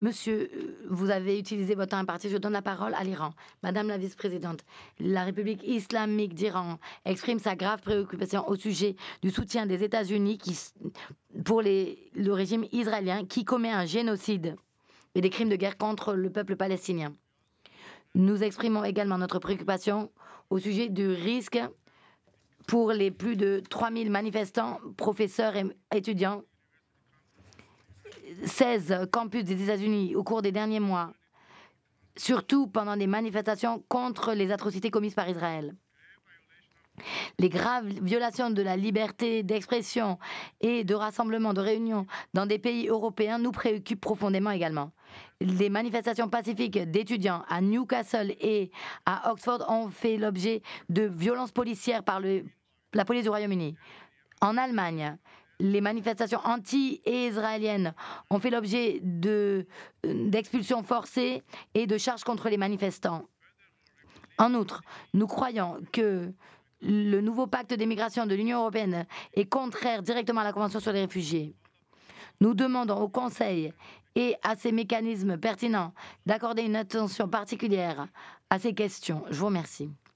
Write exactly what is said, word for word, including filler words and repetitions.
Monsieur, heu, vous avez utilisé votre temps imparti, je donne la parole à l'Iran. Madame la vice-présidente, la République islamique d'Iran exprime sa grave préoccupation au sujet du soutien des États-Unis qui s pour les le régime israélien qui commet un génocide et des crimes de guerre contre le peuple palestinien. Nous exprimons également notre préoccupation au sujet du risque pour les plus de trois mille manifestants, professeurs et étudiants, seize campus des États-Unis au cours des derniers mois, surtout pendant des manifestations contre les atrocités commises par Israël. Les graves violations de la liberté d'expression et de rassemblement, de réunion dans des pays européens nous préoccupent profondément également. Les manifestations pacifiques d'étudiants à Newcastle et à Oxford ont fait l'objet de violences policières par le- la police du Royaume-Uni. En Allemagne, les manifestations anti-israéliennes ont fait l'objet de- d'expulsions forcées et de charges contre les manifestants. En outre, nous croyons que le nouveau pacte d'émigration de l'Union européenne est contraire directement à la Convention sur les réfugiés. Nous demandons au Conseil et à ces mécanismes pertinents d'accorder une attention particulière à ces questions. Je vous remercie.